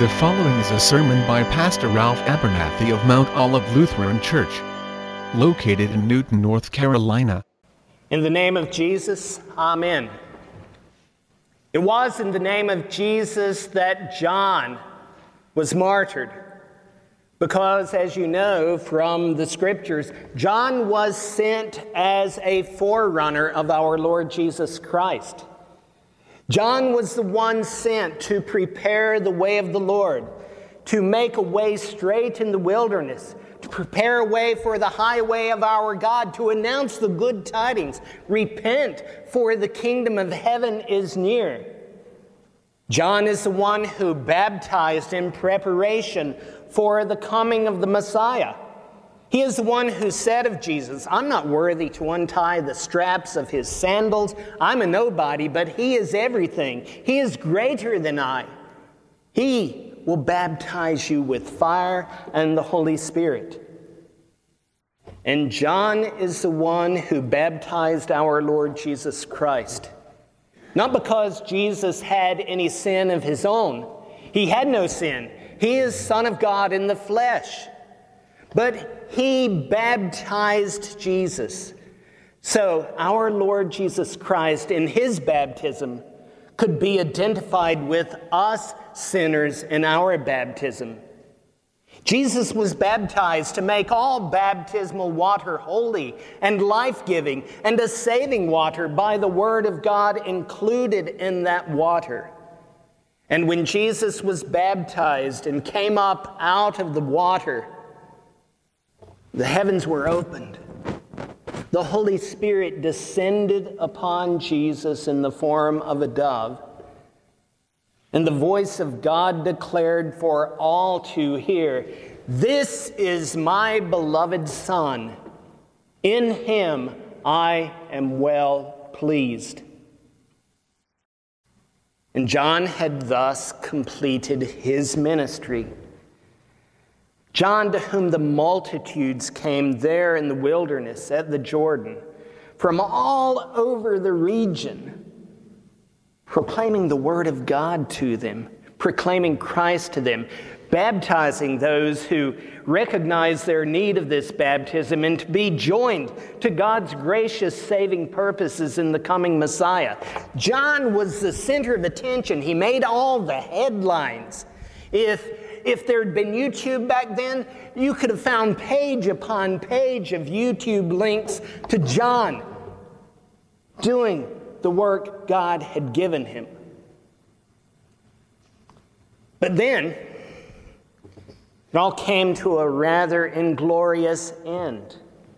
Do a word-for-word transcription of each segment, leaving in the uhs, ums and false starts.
The following is a sermon by Pastor Ralph Abernathy of Mount Olive Lutheran Church, located in Newton, North Carolina. In the name of Jesus, amen. It was in the name of Jesus that John was martyred, because, as you know from the scriptures, John was sent as a forerunner of our Lord Jesus Christ. John was the one sent to prepare the way of the Lord, to make a way straight in the wilderness, to prepare a way for the highway of our God, to announce the good tidings. Repent, for the kingdom of heaven is near. John is the one who baptized in preparation for the coming of the Messiah. He is the one who said of Jesus, "I'm not worthy to untie the straps of his sandals. I'm a nobody, but he is everything. He is greater than I. He will baptize you with fire and the Holy Spirit." And John is the one who baptized our Lord Jesus Christ. Not because Jesus had any sin of his own. He had no sin. He is Son of God in the flesh. But he baptized Jesus. So our Lord Jesus Christ in his baptism could be identified with us sinners in our baptism. Jesus was baptized to make all baptismal water holy and life-giving and a saving water by the word of God included in that water. And when Jesus was baptized and came up out of the water, the heavens were opened. The Holy Spirit descended upon Jesus in the form of a dove. And the voice of God declared for all to hear, "This is my beloved Son. In him I am well pleased." And John had thus completed his ministry. John, to whom the multitudes came there in the wilderness at the Jordan, from all over the region, proclaiming the word of God to them, proclaiming Christ to them, baptizing those who recognize their need of this baptism and to be joined to God's gracious saving purposes in the coming Messiah. John was the center of attention. He made all the headlines. If If there had been YouTube back then, you could have found page upon page of YouTube links to John doing the work God had given him. But then, it all came to a rather inglorious end.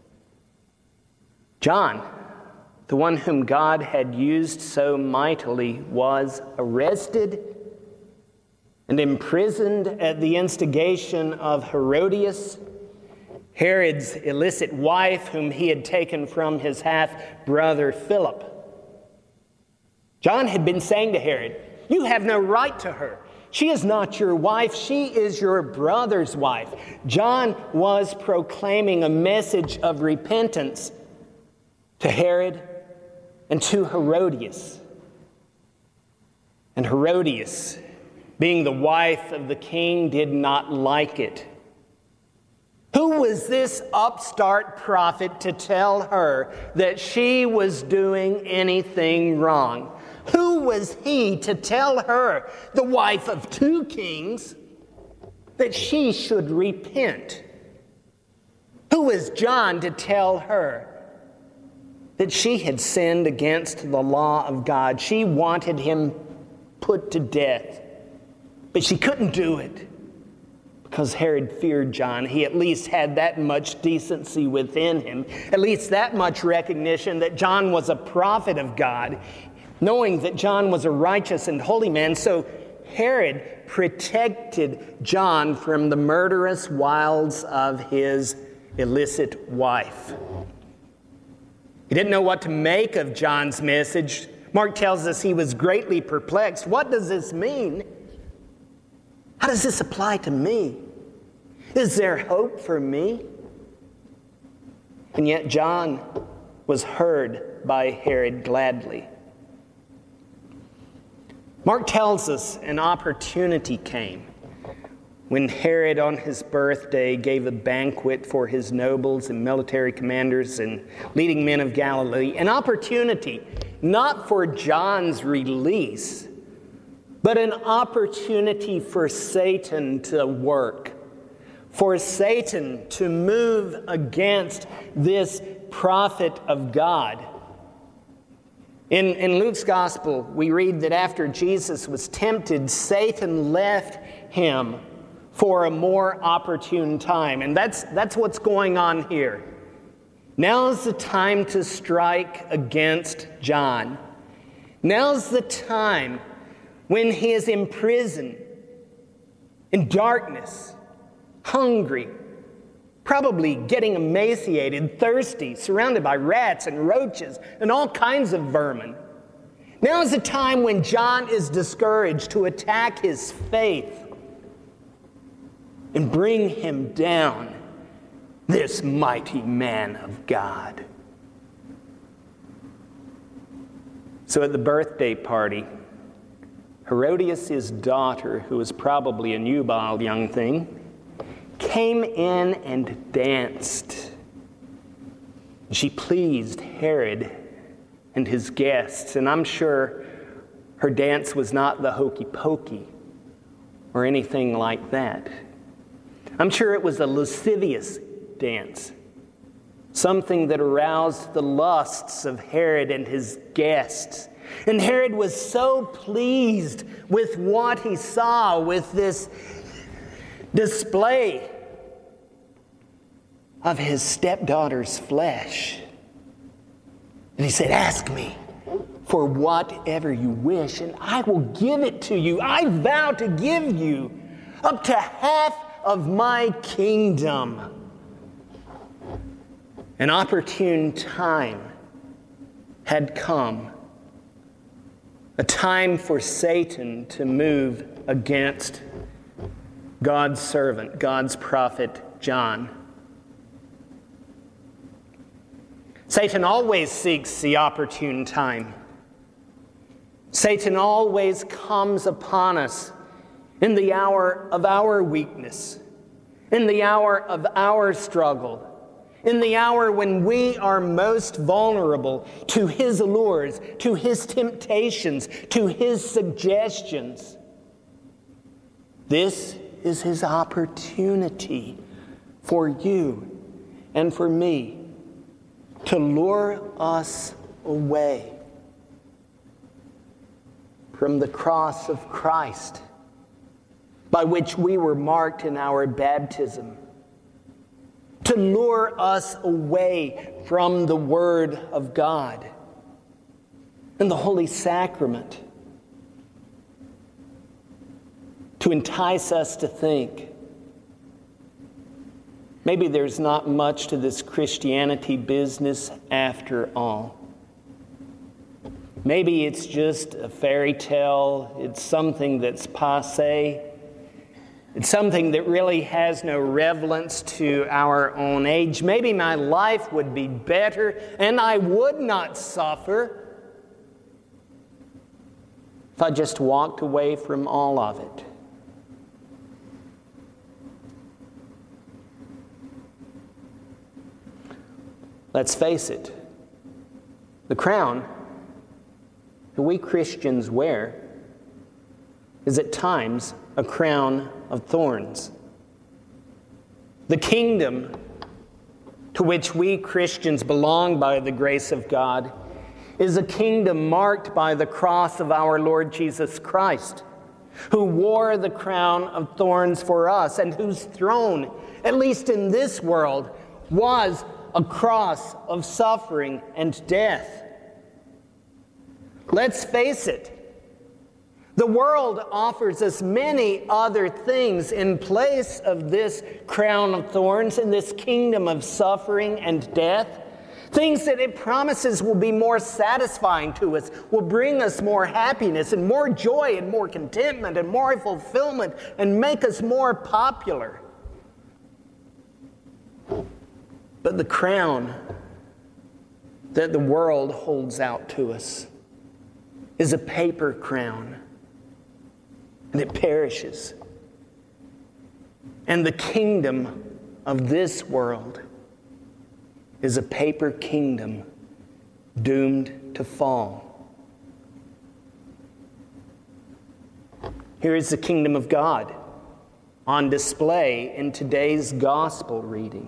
John, the one whom God had used so mightily, was arrested and imprisoned at the instigation of Herodias, Herod's illicit wife, whom he had taken from his half-brother Philip. John had been saying to Herod, "You have no right to her. She is not your wife. She is your brother's wife." John was proclaiming a message of repentance to Herod and to Herodias. And Herodias, being the wife of the king, did not like it. Who was this upstart prophet to tell her that she was doing anything wrong? Who was he to tell her, the wife of two kings, that she should repent? Who was John to tell her that she had sinned against the law of God? She wanted him put to death. But she couldn't do it because Herod feared John. He at least had that much decency within him, at least that much recognition that John was a prophet of God, knowing that John was a righteous and holy man. So Herod protected John from the murderous wiles of his illicit wife. He didn't know what to make of John's message. Mark tells us he was greatly perplexed. What does this mean? How does this apply to me? Is there hope for me? And yet John was heard by Herod gladly. Mark tells us an opportunity came. when Herod on his birthday gave a banquet for his nobles and military commanders and leading men of Galilee, an opportunity not for John's release, but an opportunity for Satan to work, for Satan to move against this prophet of God. In, in Luke's gospel, we read that after Jesus was tempted, Satan left him for a more opportune time. And that's, that's what's going on here. Now's the time to strike against John. Now's the time when he is in prison, in darkness, hungry, probably getting emaciated, thirsty, surrounded by rats and roaches and all kinds of vermin. Now is the time when John is discouraged to attack his faith and bring him down, this mighty man of God. So at the birthday party, Herodias' daughter, who was probably a nubile young thing, came in and danced. She pleased Herod and his guests, and I'm sure her dance was not the hokey pokey or anything like that. I'm sure it was a lascivious dance, something that aroused the lusts of Herod and his guests. And Herod was so pleased with what he saw, with this display of his stepdaughter's flesh. And he said, "Ask me for whatever you wish, and I will give it to you. I vow to give you up to half of my kingdom." An opportune time had come, a time for Satan to move against God's servant, God's prophet John. Satan always seeks the opportune time. Satan always comes upon us in the hour of our weakness, in the hour of our struggle, in the hour when we are most vulnerable to his allures, to his temptations, to his suggestions. This is his opportunity for you and for me to lure us away from the cross of Christ, by which we were marked in our baptism, to lure us away from the Word of God and the Holy Sacrament, to entice us to think, maybe there's not much to this Christianity business after all. Maybe it's just a fairy tale. It's something that's passé. It's something that really has no relevance to our own age. Maybe my life would be better and I would not suffer if I just walked away from all of it. Let's face it, the crown that we Christians wear is at times a crown of thorns. The kingdom to which we Christians belong by the grace of God is a kingdom marked by the cross of our Lord Jesus Christ, who wore the crown of thorns for us and whose throne, at least in this world, was a cross of suffering and death. Let's face it, the world offers us many other things in place of this crown of thorns and this kingdom of suffering and death. Things that it promises will be more satisfying to us, will bring us more happiness and more joy and more contentment and more fulfillment and make us more popular. But the crown that the world holds out to us is a paper crown, and it perishes. And the kingdom of this world is a paper kingdom doomed to fall. Here is the kingdom of God on display in today's gospel reading.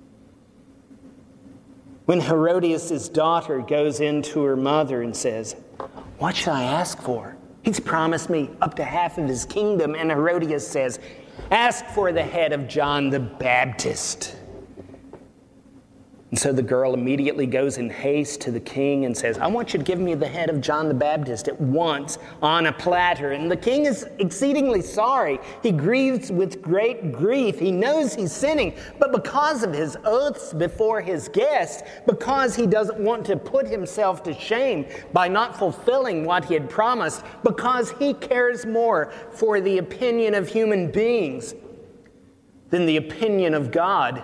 When Herodias' daughter goes in to her mother and says, "What should I ask for? He's promised me up to half of his kingdom." And Herodias says, "Ask for the head of John the Baptist." And so the girl immediately goes in haste to the king and says, "I want you to give me the head of John the Baptist at once on a platter." And the king is exceedingly sorry. He grieves with great grief. He knows he's sinning, but because of his oaths before his guest, because he doesn't want to put himself to shame by not fulfilling what he had promised, because he cares more for the opinion of human beings than the opinion of God,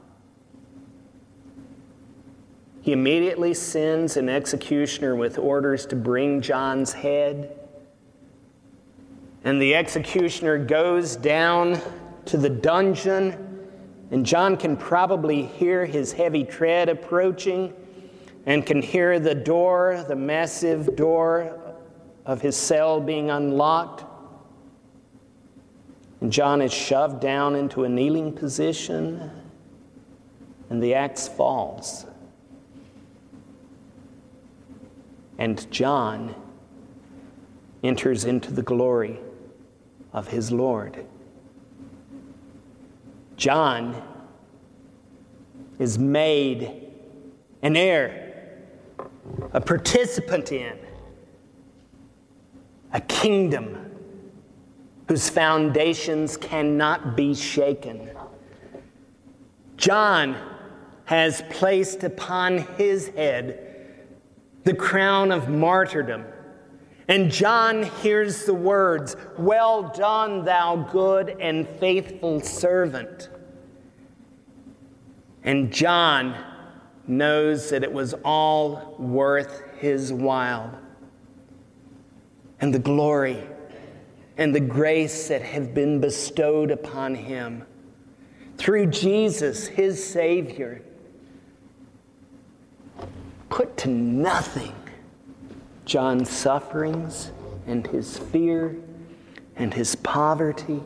he immediately sends an executioner with orders to bring John's head. And the executioner goes down to the dungeon, and John can probably hear his heavy tread approaching and can hear the door, the massive door of his cell being unlocked. And John is shoved down into a kneeling position, and the axe falls. And John enters into the glory of his Lord. John is made an heir, a participant in a kingdom whose foundations cannot be shaken. John has placed upon his head the crown of martyrdom. And John hears the words, "Well done, thou good and faithful servant." And John knows that it was all worth his while. And the glory and the grace that have been bestowed upon him through Jesus, his Savior, put to nothing John's sufferings and his fear and his poverty,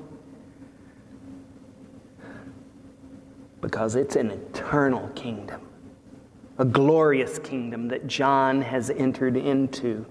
because it's an eternal kingdom, a glorious kingdom that John has entered into.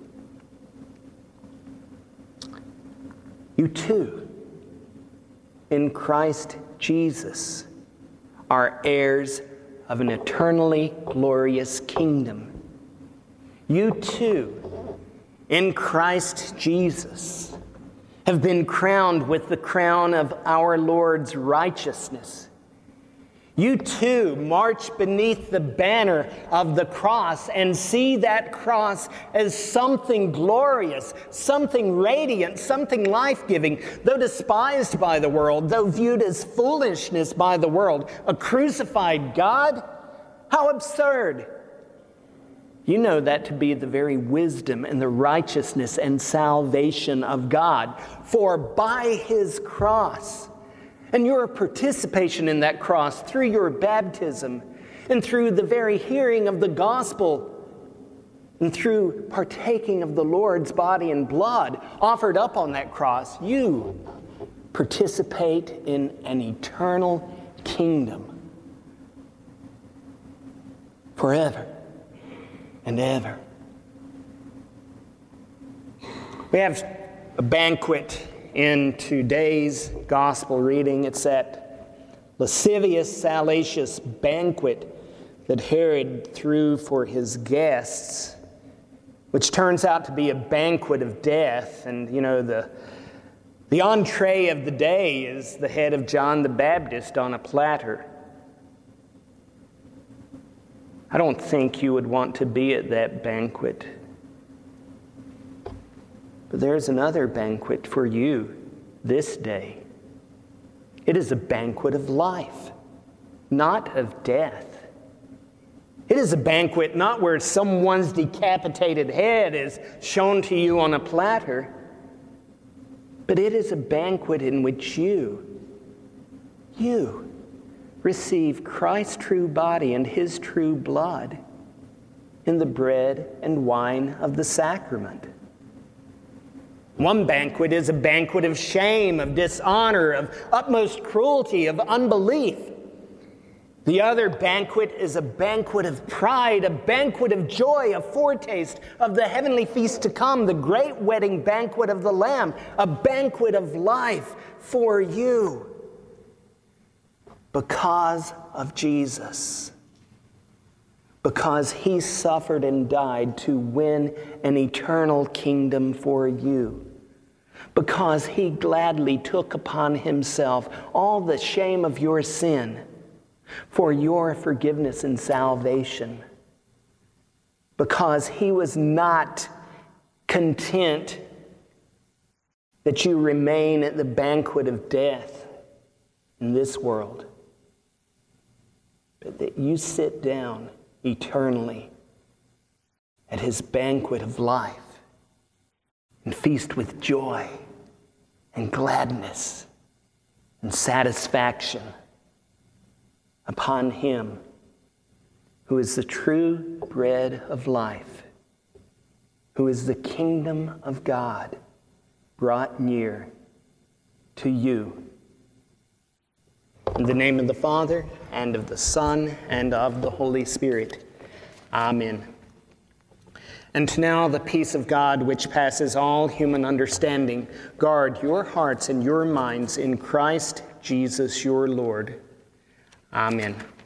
You too, in Christ Jesus, are heirs of an eternally glorious kingdom. You too, in Christ Jesus, have been crowned with the crown of our Lord's righteousness. You too march beneath the banner of the cross and see that cross as something glorious, something radiant, something life-giving. Though despised by the world, though viewed as foolishness by the world, a crucified God? How absurd! You know that to be the very wisdom and the righteousness and salvation of God. For by his cross, and your participation in that cross through your baptism and through the very hearing of the gospel and through partaking of the Lord's body and blood offered up on that cross, you participate in an eternal kingdom forever and ever. We have a banquet in today's gospel reading. It's that lascivious, salacious banquet that Herod threw for his guests, which turns out to be a banquet of death. And, you know, the, the entree of the day is the head of John the Baptist on a platter. I don't think you would want to be at that banquet. But there's another banquet for you this day. It is a banquet of life, not of death. It is a banquet not where someone's decapitated head is shown to you on a platter, but it is a banquet in which you you receive Christ's true body and his true blood in the bread and wine of the sacrament. One banquet is a banquet of shame, of dishonor, of utmost cruelty, of unbelief. The other banquet is a banquet of pride, a banquet of joy, a foretaste of the heavenly feast to come, the great wedding banquet of the Lamb, a banquet of life for you because of Jesus, because he suffered and died to win an eternal kingdom for you, because he gladly took upon himself all the shame of your sin for your forgiveness and salvation, because he was not content that you remain at the banquet of death in this world, but that you sit down eternally at his banquet of life and feast with joy and gladness and satisfaction upon him who is the true bread of life, who is the kingdom of God brought near to you. In the name of the Father, and of the Son, and of the Holy Spirit. Amen. And now the peace of God, which passes all human understanding, guard your hearts and your minds in Christ Jesus your Lord. Amen.